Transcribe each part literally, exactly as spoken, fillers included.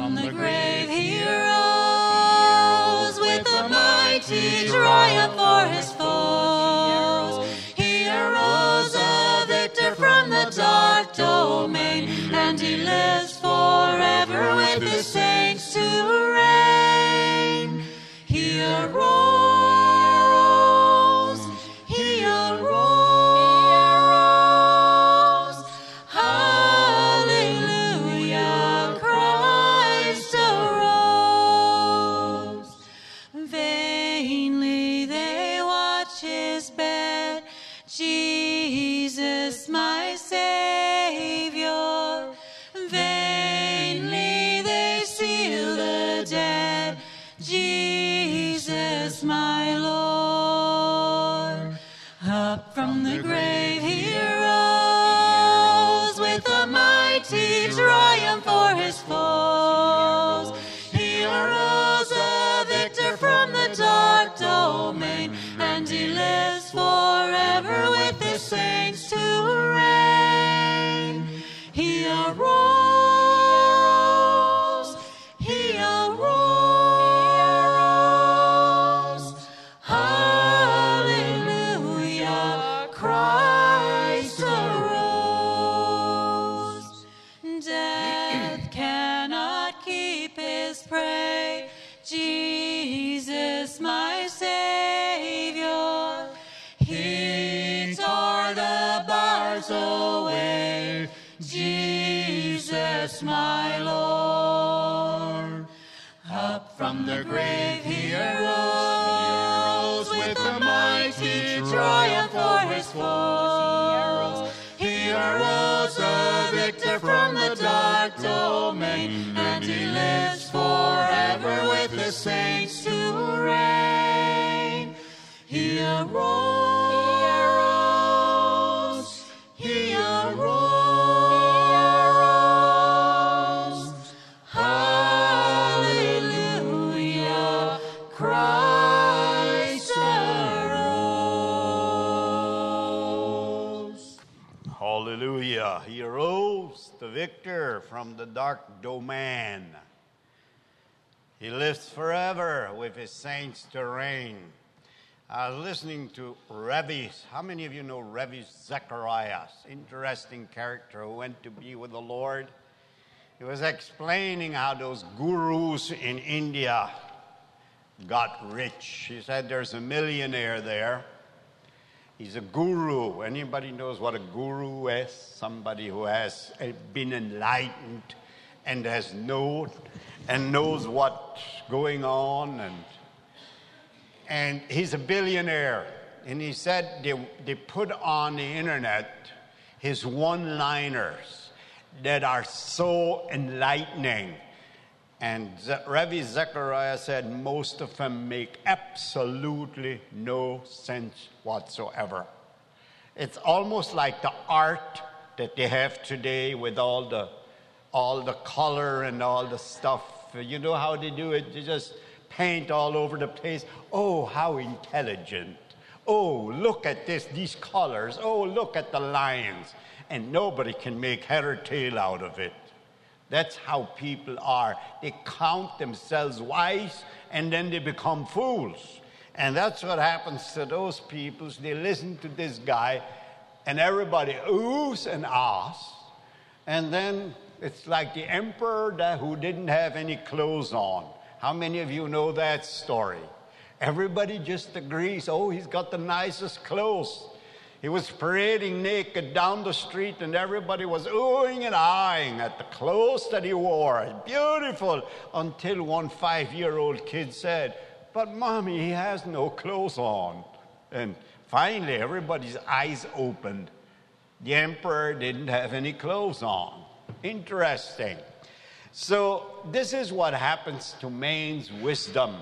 from the grave he arose, with a mighty triumph for his foes. He arose a victor from the dark domain, and he lives forever with his saints to reign. He arose, he arose, hallelujah, Christ arose. Vainly they watch his bed, Jesus my Savior. Vainly they seal the dead, Jesus my Lord. Up from the grave he arose, with a mighty triumph for his foes. He arose a victor from the dark domain, and he lives forever with his saints to reign. He arose, he arose, hallelujah, Christ arose. Death cannot keep his prey, Jesus my Savior. He tore the bars away, Jesus my Lord. Up from the grave he arose, with a mighty triumph for his foes. He arose a victor from the dark domain, and he lives forever with his saints to reign. He arose, he arose, hallelujah, Christ arose. Hallelujah. He arose, the victor from the dark domain. He lives forever with his saints to reign. I was listening to Rabbi, how many of you know Rabbi Zacharias? Interesting character who went to be with the Lord. He was explaining how those gurus in India got rich. He said there's a millionaire there. He's a guru. Anybody knows what a guru is? Somebody who has been enlightened and has known and knows what's going on. And And he's a billionaire. And he said they, they put on the internet his one-liners that are so enlightening. And Rabbi Zechariah said most of them make absolutely no sense whatsoever. It's almost like the art that they have today with all the, all the color and all the stuff. You know how they do it? They just paint all over the place. Oh, how intelligent. Oh, look at this, these colors. Oh, look at the lines. And nobody can make head or tail out of it. That's how people are. They count themselves wise, and then they become fools. And that's what happens to those people. They listen to this guy, and everybody oohs and ahs. And then it's like the emperor that, who didn't have any clothes on. How many of you know that story? Everybody just agrees, oh, he's got the nicest clothes. He was parading naked down the street, and everybody was oohing and eyeing at the clothes that he wore. Beautiful, until one five-year-old kid said, but Mommy, he has no clothes on. And finally, everybody's eyes opened. The emperor didn't have any clothes on. Interesting. So this is what happens to man's wisdom.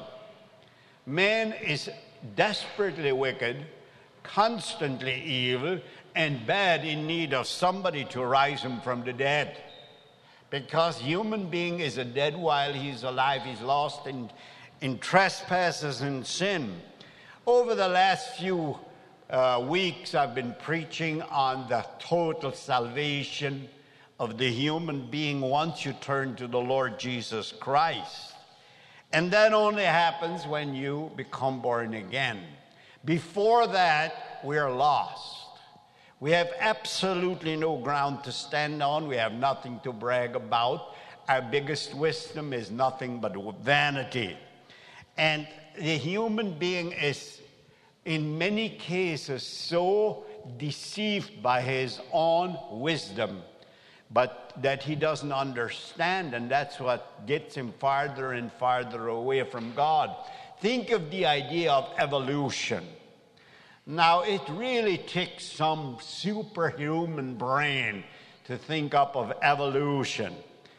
Man is desperately wicked, constantly evil, and bad in need of somebody to rise him from the dead. Because human being is a dead while he's alive. He's lost in, in trespasses and sin. Over the last few uh, weeks, I've been preaching on the total salvation of the human being once you turn to the Lord Jesus Christ. And that only happens when you become born again. Before that, we are lost. We have absolutely no ground to stand on. We have nothing to brag about. Our biggest wisdom is nothing but vanity. And the human being is, in many cases, so deceived by his own wisdom, but that he doesn't understand, and that's what gets him farther and farther away from God. Think of the idea of evolution. Now, it really takes some superhuman brain to think up of evolution.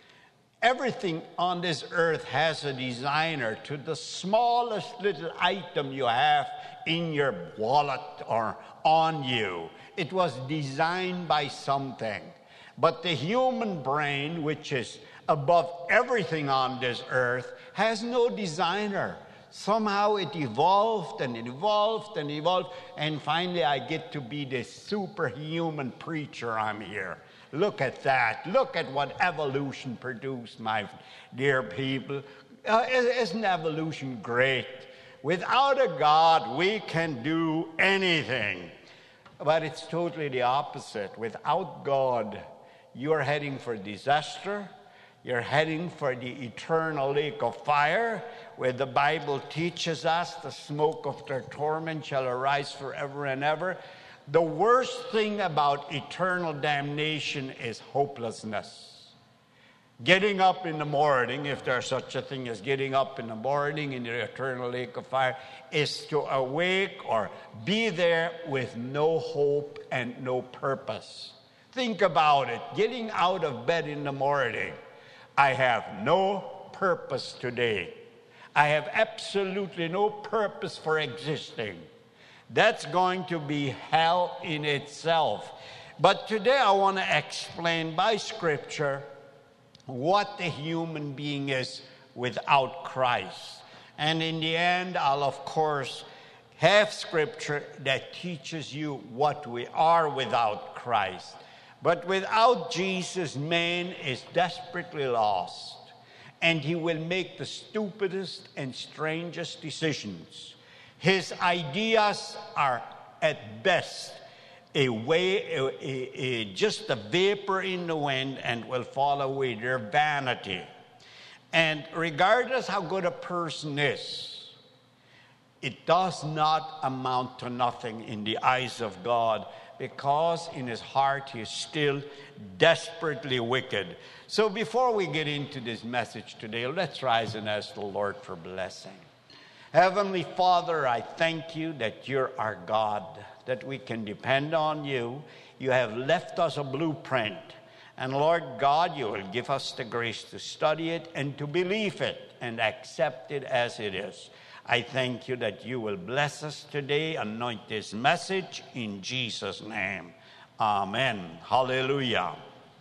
Everything on this earth has a designer, to the smallest little item you have in your wallet or on you. It was designed by something. But the human brain, which is above everything on this earth, has no designer. Somehow it evolved and it evolved and evolved, and finally I get to be this superhuman preacher I'm here. Look at that. Look at what evolution produced, my dear people. Uh, isn't evolution great? Without a God, we can do anything. But it's totally the opposite. Without God, you're heading for disaster. You're heading for the eternal lake of fire, where the Bible teaches us the smoke of their torment shall arise forever and ever. The worst thing about eternal damnation is hopelessness. Getting up in the morning, if there's such a thing as getting up in the morning in the eternal lake of fire, is to awake or be there with no hope and no purpose. Think about it. Getting out of bed in the morning. I have no purpose today. I have absolutely no purpose for existing. That's going to be hell in itself. But today I want to explain by Scripture what the human being is without Christ. And in the end, I'll of course have Scripture that teaches you what we are without Christ. But without Jesus, man is desperately lost, and he will make the stupidest and strangest decisions. His ideas are at best a way, a, a, a, just a vapor in the wind, and will fall away. They're vanity. And regardless how good a person is, it does not amount to nothing in the eyes of God, because in his heart he is still desperately wicked. So before we get into this message today, let's rise and ask the Lord for blessing. Heavenly Father, I thank you that you're our God, that we can depend on you. You have left us a blueprint. And Lord God, you will give us the grace to study it and to believe it and accept it as it is. I thank you that you will bless us today. Anoint this message in Jesus' name. Amen. Hallelujah.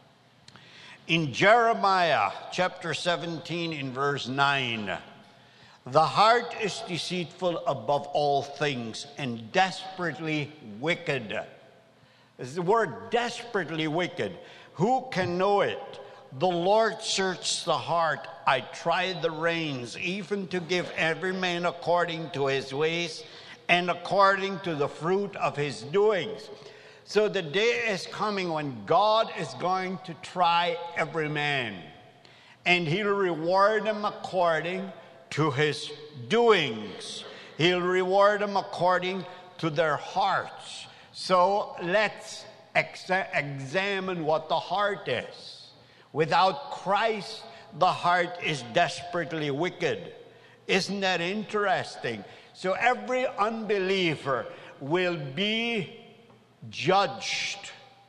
In Jeremiah chapter seventeen, in verse nine, the heart is deceitful above all things and desperately wicked. It's the word desperately wicked. Who can know it? The Lord searches the heart. I try the reins, even to give every man according to his ways and according to the fruit of his doings. So the day is coming when God is going to try every man, and he'll reward them according to his doings. He'll reward them according to their hearts. So let's ex- examine what the heart is. Without Christ, the heart is desperately wicked. Isn't that interesting? So every unbeliever will be judged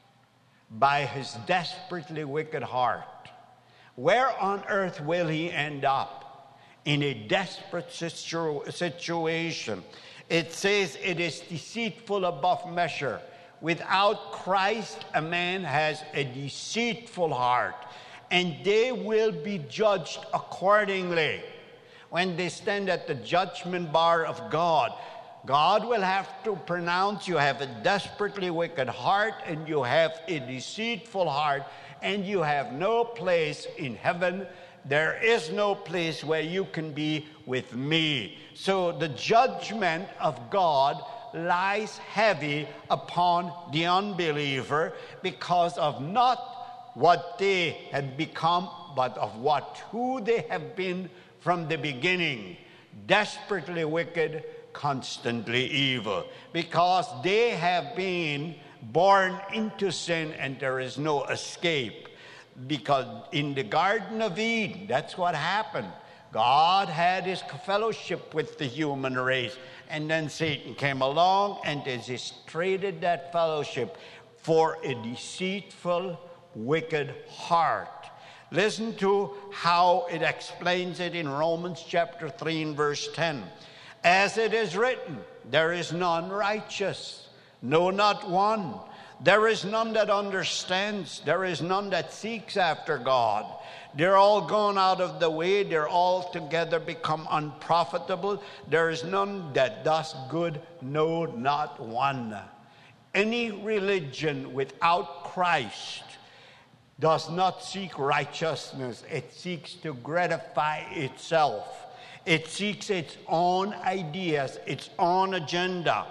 by his desperately wicked heart. Where on earth will he end up? In a desperate situ- situation. It says it is deceitful above measure. Without Christ, a man has a deceitful heart, and they will be judged accordingly. When they stand at the judgment bar of God, God will have to pronounce you have a desperately wicked heart, and you have a deceitful heart, and you have no place in heaven. There is no place where you can be with me. So the judgment of God lies heavy upon the unbeliever because of not what they had become, but of what who they have been from the beginning. Desperately wicked, constantly evil, because they have been born into sin and there is no escape. Because in the Garden of Eden, that's what happened. God had his fellowship with the human race, and then Satan came along and traded that fellowship for a deceitful, wicked heart. Listen to how it explains it in Romans chapter three and verse ten. As it is written, there is none righteous, no, not one. There is none that understands. There is none that seeks after God. They're all gone out of the way. They're all together become unprofitable. There is none that does good, no, not one. Any religion without Christ does not seek righteousness. It seeks to gratify itself. It seeks its own ideas, its own agenda.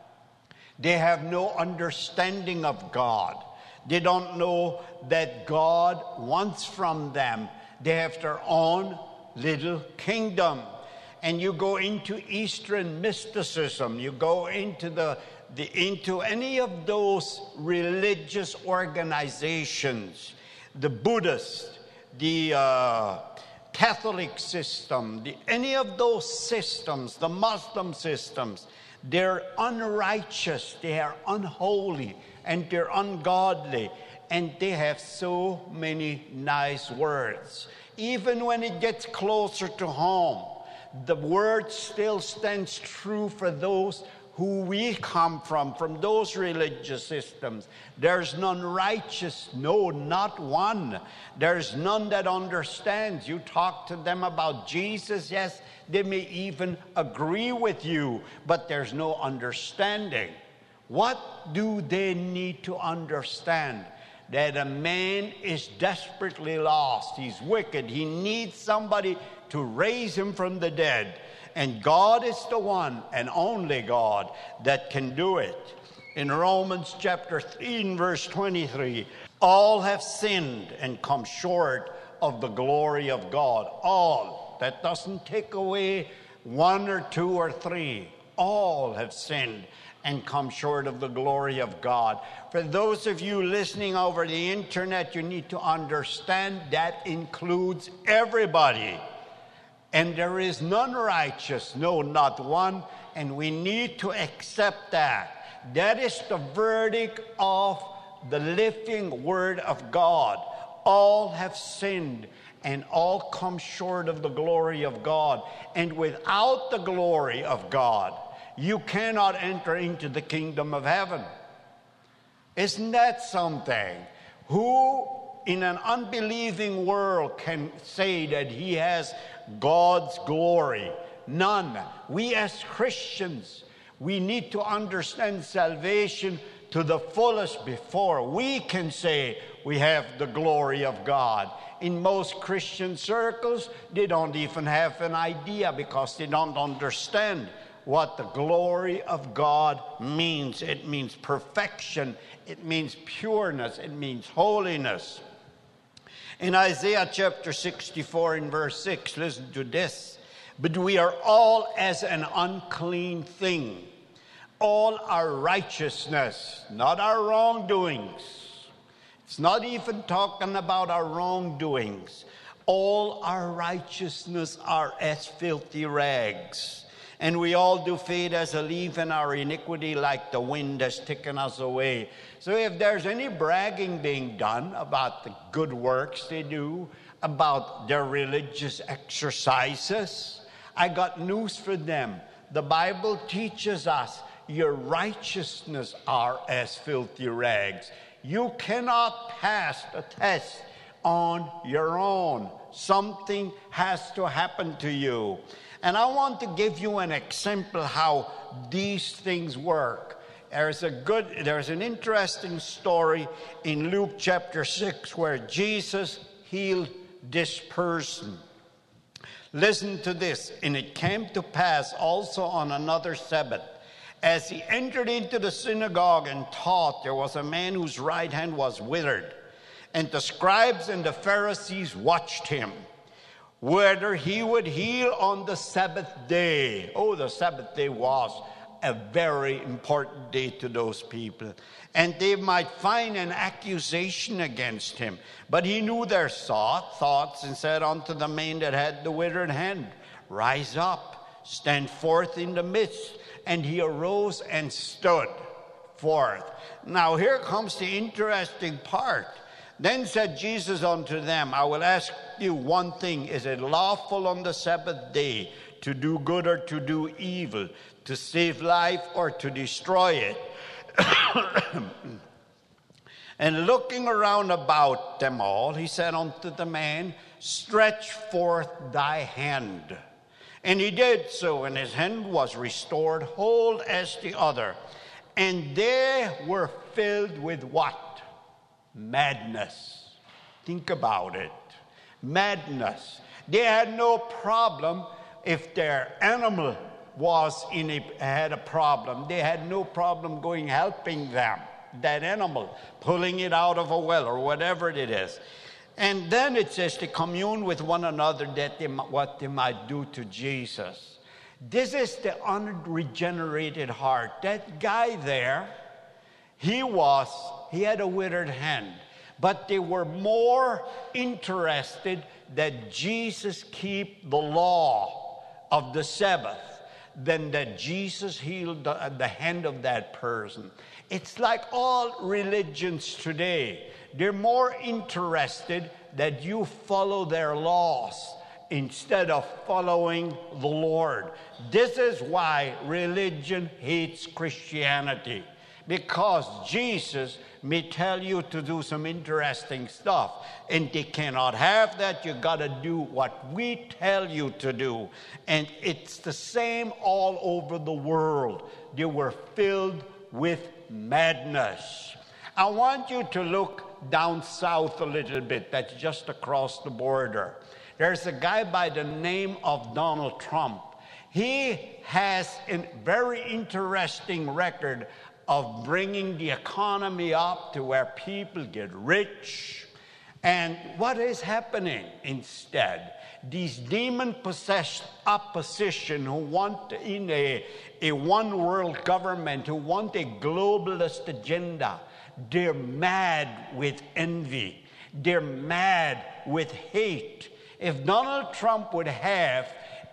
They have no understanding of God. They don't know that God wants from them. They have their own little kingdom. And you go into Eastern mysticism, you go into the, the into any of those religious organizations, the Buddhist, the uh, Catholic system, the, any of those systems, the Muslim systems, they're unrighteous, they are unholy, and they're ungodly, and they have so many nice words. Even when it gets closer to home, the word still stands true for those who we come from, from those religious systems. There's none righteous, no, not one. There's none that understands. You talk to them about Jesus, yes, they may even agree with you, but there's no understanding. What do they need to understand? That a man is desperately lost. He's wicked. He needs somebody to raise him from the dead. And God is the one and only God that can do it. In Romans chapter three and verse twenty-three, all have sinned and come short of the glory of God. All. That doesn't take away one or two or three. All have sinned and come short of the glory of God. For those of you listening over the internet, you need to understand that includes everybody. And there is none righteous, no, not one, and we need to accept that. That is the verdict of the living Word of God. All have sinned and all come short of the glory of God. And without the glory of God, you cannot enter into the kingdom of heaven. Isn't that something? Who in an unbelieving world can say that he has God's glory? None. We as Christians, we need to understand salvation to the fullest before we can say we have the glory of God. In most Christian circles, they don't even have an idea because they don't understand what the glory of God means. It means perfection. It means pureness. It means holiness. In Isaiah chapter sixty-four in verse six, listen to this. But we are all as an unclean thing. All our righteousness, not our wrongdoings. It's not even talking about our wrongdoings. All our righteousness are as filthy rags. And we all do fade as a leaf, and our iniquity like the wind has taken us away. So if there's any bragging being done about the good works they do, about their religious exercises, I got news for them. The Bible teaches us your righteousness are as filthy rags. You cannot pass the test on your own. Something has to happen to you. And I want to give you an example how these things work. There's a good, there's an interesting story in Luke chapter six where Jesus healed this person. Listen to this. And it came to pass also on another Sabbath, as he entered into the synagogue and taught, there was a man whose right hand was withered. And the scribes and the Pharisees watched him, whether he would heal on the Sabbath day. Oh, the Sabbath day was a very important day to those people. And they might find an accusation against him. But he knew their thoughts and said unto the man that had the withered hand, Rise up, stand forth in the midst. And he arose and stood forth. Now here comes the interesting part. Then said Jesus unto them, I will ask you one thing. Is it lawful on the Sabbath day to do good or to do evil, to save life or to destroy it? And looking around about them all, he said unto the man, Stretch forth thy hand. And he did so, and his hand was restored, whole as the other. And they were filled with what? Madness. Think about it. Madness. They had no problem if their animal was in a, had a problem. They had no problem going helping them, that animal, pulling it out of a well or whatever it is. And then it says to commune with one another that they, what they might do to Jesus. This is the unregenerated heart. That guy there, he was, he had a withered hand. But they were more interested that Jesus keep the law of the Sabbath than that Jesus healed the, the hand of that person. It's like all religions today. They're more interested that you follow their laws instead of following the Lord. This is why religion hates Christianity, because Jesus may tell you to do some interesting stuff, and they cannot have that. You got to do what we tell you to do. And it's the same all over the world. They were filled with madness. I want you to look down south a little bit. That's just across the border. There's a guy by the name of Donald Trump. He has a very interesting record of bringing the economy up to where people get rich. And what is happening instead? These demon-possessed opposition who want in a, a one-world government, who want a globalist agenda, they're mad with envy. They're mad with hate. If Donald Trump would have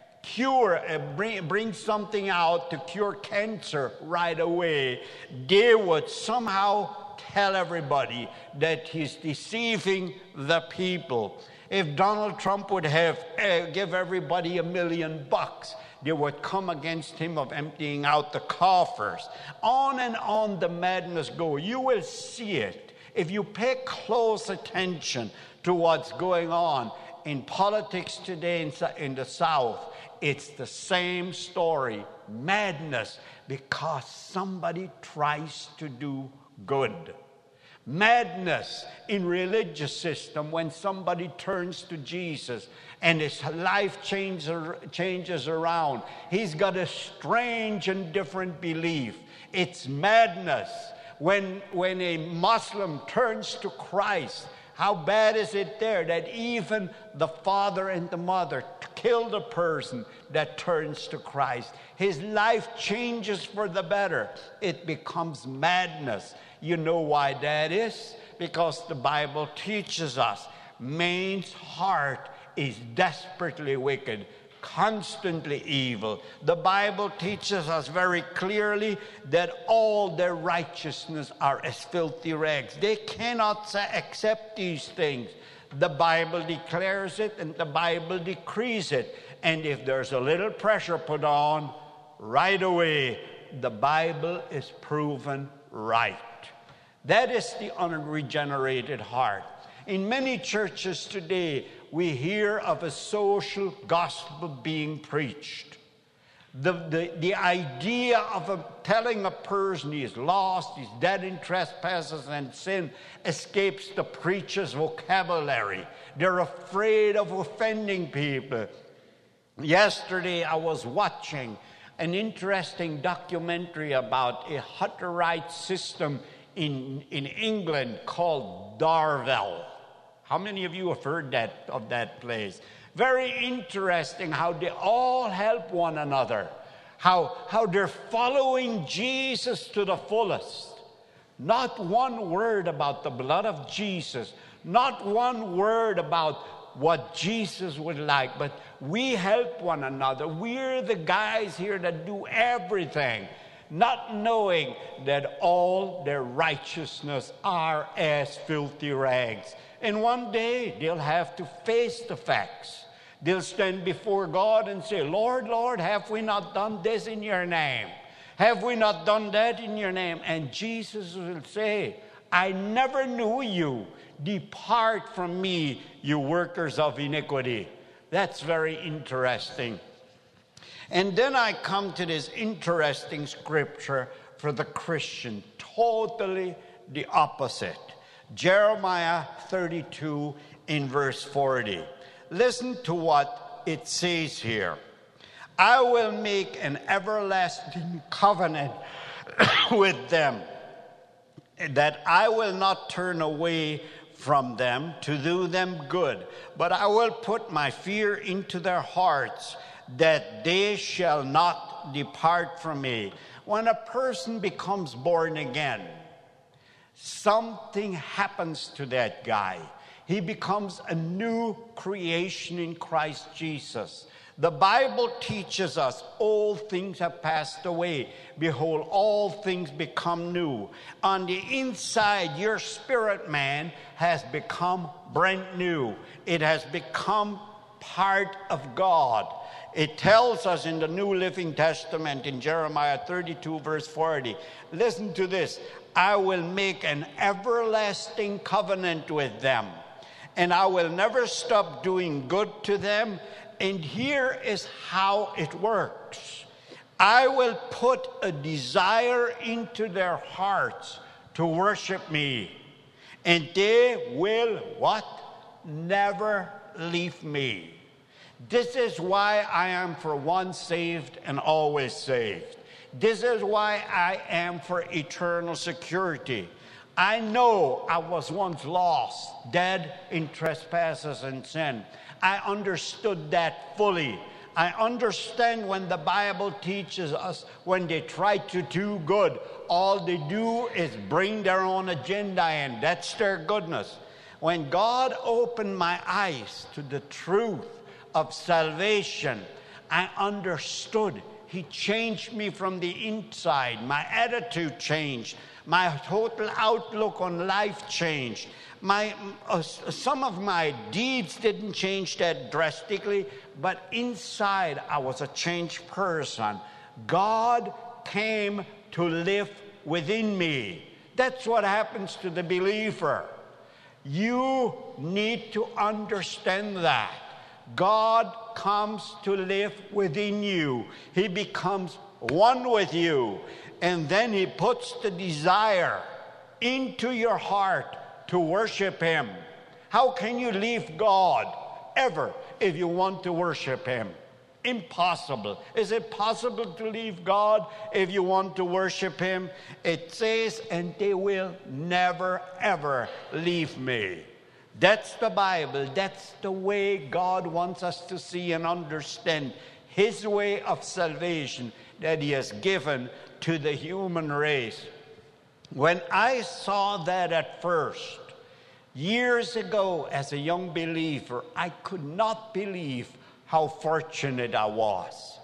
cure, uh, bring, bring something out to cure cancer right away, they would somehow tell everybody that he's deceiving the people. If Donald Trump would have uh, give everybody a million bucks, they would come against him of emptying out the coffers. On and on the madness go. You will see it if you pay close attention to what's going on in politics today in, in the South. It's the same story, madness, because somebody tries to do good. Madness in religious system when somebody turns to Jesus and his life changes, changes around. He's got a strange and different belief. It's madness when, when a Muslim turns to Christ. How bad is it there that even the father and the mother kill the person that turns to Christ? His life changes for the better. It becomes madness. You know why that is? Because the Bible teaches us man's heart is desperately wicked, constantly evil. The Bible teaches us very clearly that all their righteousness are as filthy rags. They cannot accept these things. The Bible declares it and the Bible decrees it. And if there's a little pressure put on, right away, the Bible is proven right. That is the unregenerated heart. In many churches today, we hear of a social gospel being preached. The, the, the idea of a, telling a person he is lost, he's dead in trespasses and sin, escapes the preacher's vocabulary. They're afraid of offending people. Yesterday, I was watching an interesting documentary about a Hutterite system in, in England called Darvel. How many of you have heard that of that place? Very interesting how they all help one another, how, how they're following Jesus to the fullest. Not one word about the blood of Jesus, not one word about what Jesus would like, but we help one another. We're the guys here that do everything, not knowing that all their righteousness are as filthy rags. And one day they'll have to face the facts. They'll stand before God and say, Lord, Lord, have we not done this in your name? Have we not done that in your name? And Jesus will say, I never knew you. Depart from me, you workers of iniquity. That's very interesting. And then I come to this interesting scripture for the Christian, totally the opposite. Jeremiah thirty-two in verse forty. Listen to what it says here. I will make an everlasting covenant with them, that I will not turn away from them to do them good, but I will put my fear into their hearts, that they shall not depart from me. When a person becomes born again, something happens to that guy. He becomes a new creation in Christ Jesus. The Bible teaches us all things have passed away. Behold, all things become new. On the inside, your spirit man has become brand new. It has become part of God. It tells us in the New Living Testament in Jeremiah thirty-two verse forty, listen to this, I will make an everlasting covenant with them, and I will never stop doing good to them. And here is how it works. I will put a desire into their hearts to worship me, and they will what? Never leave me. This is why I am for once saved and always saved. This is why I am for eternal security. I know I was once lost, dead in trespasses and sin. I understood that fully. I understand when the Bible teaches us when they try to do good, all they do is bring their own agenda in. That's their goodness. When God opened my eyes to the truth of salvation, I understood. He changed me from the inside. My attitude changed. My total outlook on life changed. My, uh, some of my deeds didn't change that drastically, but inside I was a changed person. God came to live within me. That's what happens to the believer. You need to understand that. God comes to live within you. He becomes one with you. And then he puts the desire into your heart to worship him. How can you leave God ever if you want to worship him? Impossible. Is it possible to leave God if you want to worship him? It says, and they will never, ever leave me. That's the Bible. That's the way God wants us to see and understand his way of salvation that he has given to the human race. When I saw that at first, years ago as a young believer, I could not believe how fortunate I was.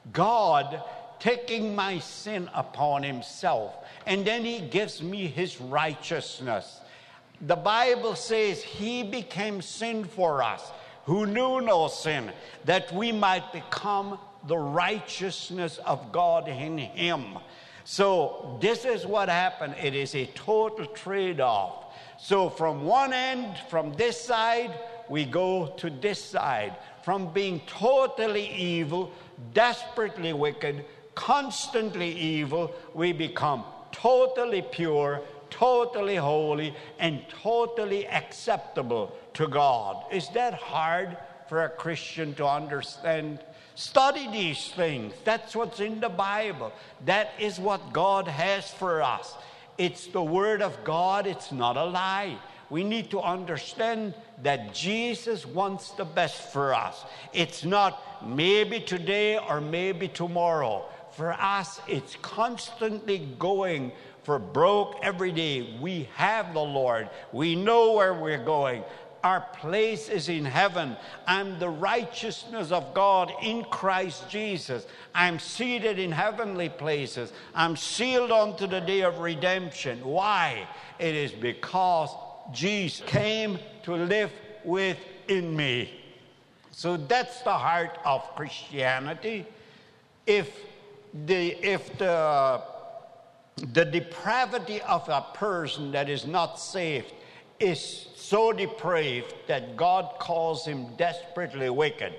God taking my sin upon himself, and then he gives me his righteousness. The Bible says he became sin for us, who knew no sin, that we might become the righteousness of God in him. So this is what happened. It is a total trade-off. So from one end, from this side, we go to this side. From being totally evil, desperately wicked, constantly evil, we become totally pure, totally holy, and totally acceptable to God. Is that hard for a Christian to understand? Study these things. That's what's in the Bible. That is what God has for us. It's the Word of God. It's not a lie. We need to understand that Jesus wants the best for us. It's not maybe today or maybe tomorrow. For us, it's constantly going for broke every day. We have the Lord. We know where we're going. Our place is in heaven. I'm the righteousness of God in Christ Jesus. I'm seated in heavenly places. I'm sealed unto the day of redemption. Why? It is because Jesus came to live within me. So that's the heart of Christianity. If the if the the depravity of a person that is not saved is so depraved that God calls him desperately wicked,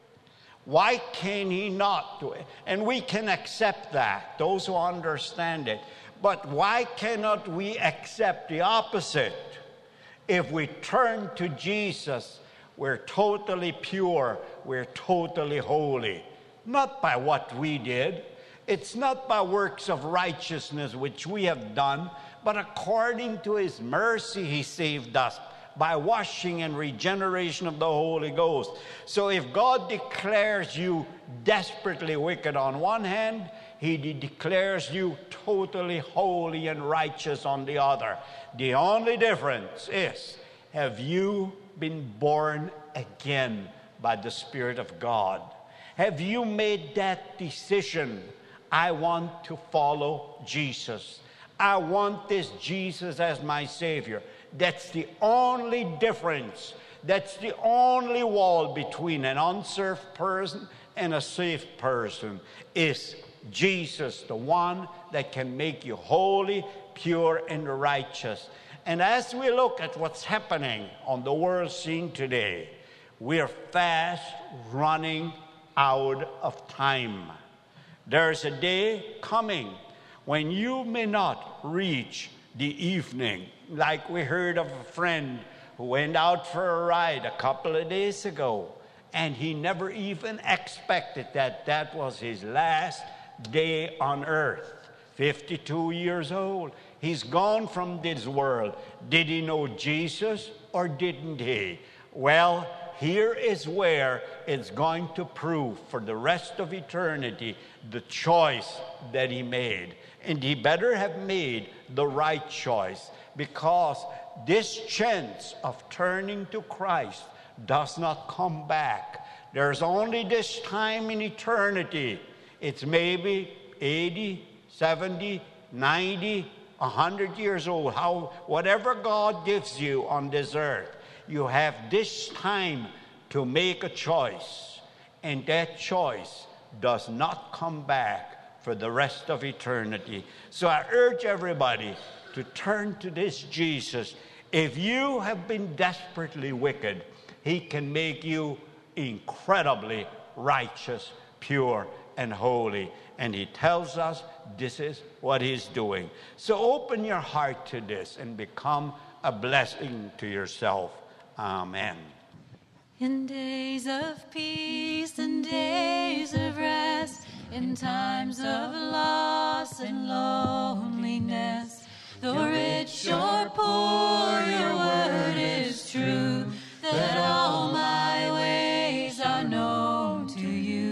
why can he not do it? And we can accept that, those who understand it. But why cannot we accept the opposite? If we turn to Jesus, we're totally pure, we're totally holy. Not by what we did. It's not by works of righteousness which we have done, but according to his mercy he saved us by washing and regeneration of the Holy Ghost. So if God declares you desperately wicked on one hand, he declares you totally holy and righteous on the other. The only difference is, have you been born again by the Spirit of God? Have you made that decision? I want to follow Jesus. I want this Jesus as my Savior. That's the only difference. That's the only wall between an unsaved person and a saved person, is Jesus, the one that can make you holy, pure, and righteous. And as we look at what's happening on the world scene today, we are fast running out of time. There's a day coming when you may not reach the evening. Like we heard of a friend who went out for a ride a couple of days ago, and he never even expected that that was his last day on earth. fifty-two years old. He's gone from this world. Did he know Jesus or didn't he? Well, here is where it's going to prove for the rest of eternity the choice that he made. And he better have made the right choice, because this chance of turning to Christ does not come back. There's only this time in eternity. It's maybe eighty, seventy, ninety, one hundred years old. How, whatever God gives you on this earth, you have this time to make a choice. And that choice does not come back for the rest of eternity. So I urge everybody to turn to this Jesus. If you have been desperately wicked, he can make you incredibly righteous, pure, and holy. And he tells us this is what he's doing. So open your heart to this and become a blessing to yourself. Amen. In days of peace and days of rest, in times of loss and loneliness, though rich or poor, your word is true, that all my ways are known to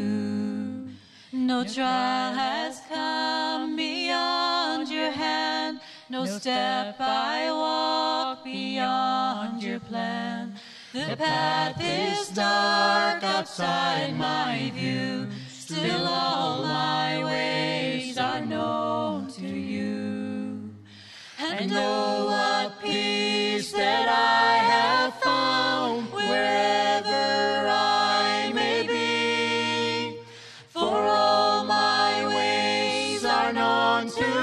you. No trial has come beyond your hand, no step I walk beyond your plan. The path is dark outside my view, still all my ways are known to you. And oh, what peace that I have found wherever I may be, for all my ways are known to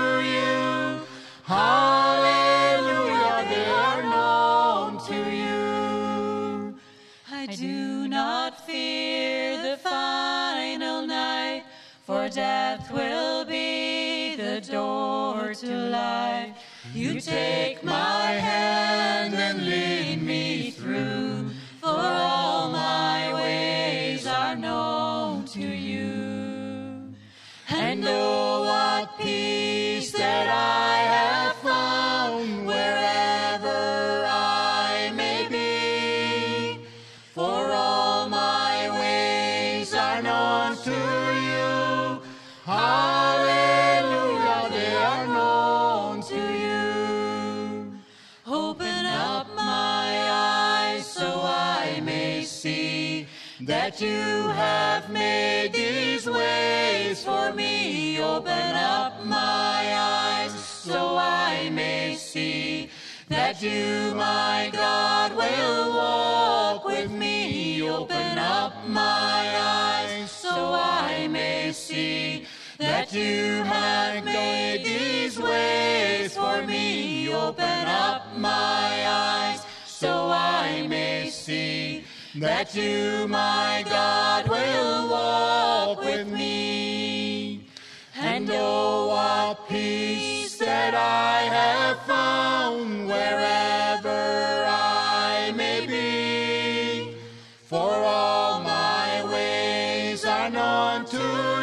I do not fear the final night, for death will be the door to life. You take my hand and lead me through, for all my ways are known to you. And oh, what peace that I have found wherever I may be, for all my ways are known to you. Hallelujah, they are known to you. Open up my eyes so I may see that you have made these ways for me. Open up my eyes so I may see that you, my God, will walk with me. Open up my eyes so I may see that you have made these ways for me. Open up my eyes so I may see that you, my God, will walk with me. And oh, what peace that I have found wherever I may be, for all my ways are known to